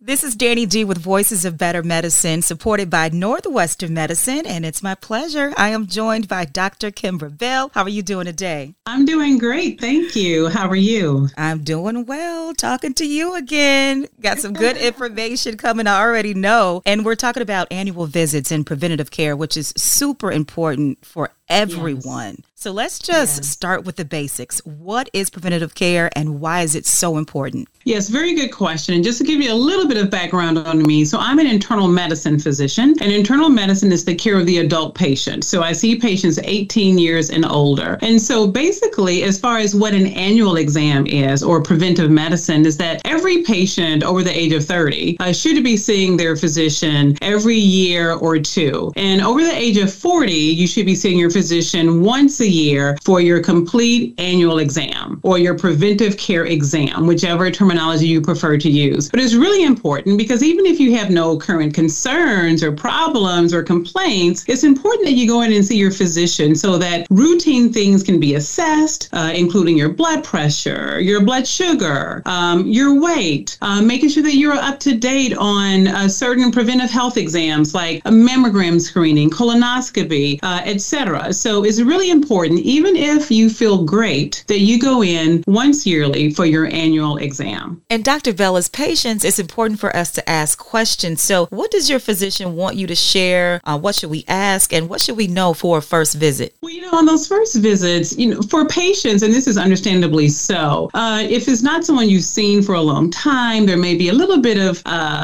This is Danny D with Voices of Better Medicine, supported by Northwestern Medicine, and it's my pleasure. I am joined by Dr. Kimbra Bell. How are you doing today? I'm doing great. Thank you. How are you? I'm doing well. Talking to you again. Got some good information coming, I already know. And we're talking about annual visits and preventative care, which is super important for everyone. Yes. So let's just start with the basics. What is preventative care and why is it so important? Yes, very good question. And just to give you a little bit of background on me, so I'm an internal medicine physician, and internal medicine is the care of the adult patient. So I see patients 18 years and older. And so basically, as far as what an annual exam is or preventive medicine, is that every patient over the age of 30 should be seeing their physician every year or two. And over the age of 40, you should be seeing your physician once a year for your complete annual exam or your preventive care exam, whichever terminology you prefer to use. But it's really important because even if you have no current concerns or problems or complaints, it's important that you go in and see your physician so that routine things can be assessed, including your blood pressure, your blood sugar, your weight, making sure that you're up to date on certain preventive health exams like a mammogram screening, colonoscopy, etc. So it's really important, even if you feel great, that you go in once yearly for your annual exam. And Dr. Bell, as patients, it's important for us to ask questions. So what does your physician want you to share? What should we ask? And what should we know for a first visit? Well, on those first visits, for patients, and this is understandably so, if it's not someone you've seen for a long time, there may be a little bit of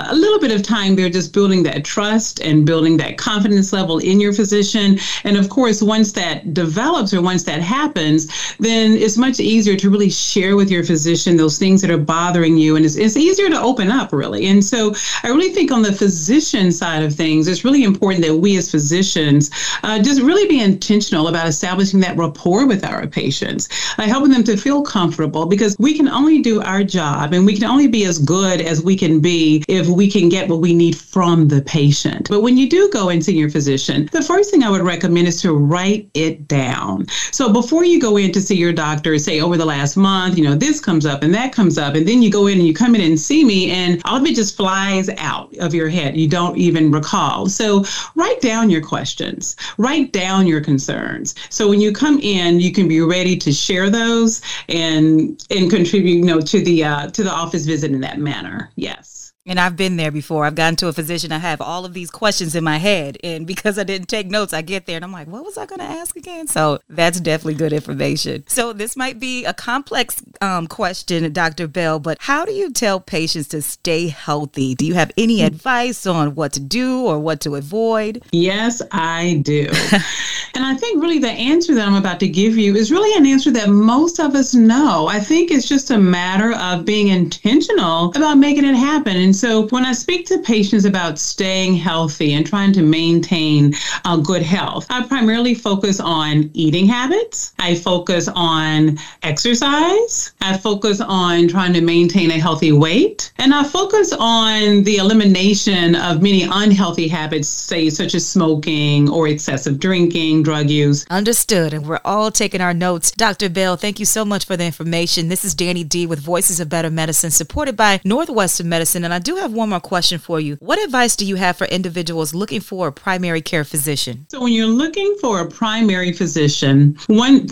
time there just building that trust and building that confidence level in your physician. And of course, once that develops or once that happens, then it's much easier to really share with your physician those things that are bothering you. And it's easier to open up, really. And so I really think on the physician side of things, it's really important that we as physicians just really be intentional about establishing that rapport with our patients, helping them to feel comfortable, because we can only do our job and we can only be as good as we can be if we can get what we need from the patient. But when you do go and see your physician, the first thing I would recommend is to write it down. So before you go in to see your doctor, say over the last month, this comes up and that comes up, and then you go in and you come in and see me and all of it just flies out of your head. You don't even recall. So write down your questions, write down your concerns. So when you come in, you can be ready to share those and contribute, to the office visit in that manner. Yes. And I've been there before. I've gotten to a physician. I have all of these questions in my head. And because I didn't take notes, I get there and I'm like, what was I going to ask again? So that's definitely good information. So this might be a complex question, Dr. Bell, but how do you tell patients to stay healthy? Do you have any advice on what to do or what to avoid? Yes, I do. And I think really the answer that I'm about to give you is really an answer that most of us know. I think it's just a matter of being intentional about making it happen. And so when I speak to patients about staying healthy and trying to maintain good health, I primarily focus on eating habits. I focus on exercise. I focus on trying to maintain a healthy weight. And I focus on the elimination of many unhealthy habits, say, such as smoking or excessive drinking, drug use. Understood. And we're all taking our notes. Dr. Bell, thank you so much for the information. This is Danny D with Voices of Better Medicine, supported by Northwestern Medicine. And I do have one more question for you. What advice do you have for individuals looking for a primary care physician? So when you're looking for a primary care physician, one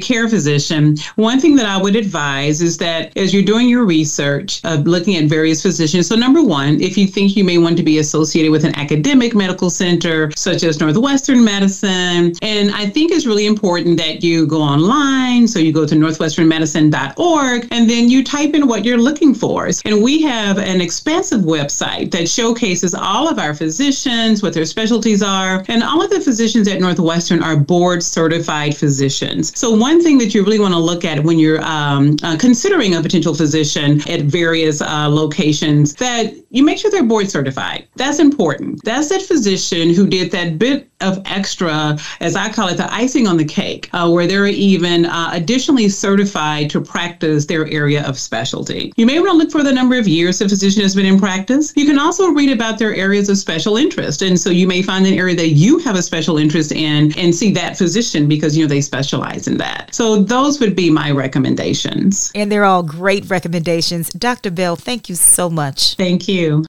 thing that I would advise is that as you're doing your research, looking at various physicians, so number one, if you think you may want to be associated with an academic medical center, such as Northwestern Medicine, and I think it's really important that you go online. So you go to northwesternmedicine.org, and then you type in what you're looking for. And we have an expansive website that showcases all of our physicians, what their specialties are, and all of the physicians at Northwestern are board certified physicians. So one thing that you really want to look at when you're considering a potential physician at various locations, that you make sure they're board certified. That's important. That's that physician who did that bit of extra, as I call it, the icing on the cake, where they're even additionally certified to practice their area of specialty. You may want to look for the number of years the physician has been in practice. You can also read about their areas of special interest. And so you may find an area that you have a special interest in and see that physician because, they specialize in that. So those would be my recommendations. And they're all great recommendations. Dr. Bell, thank you so much. Thank you.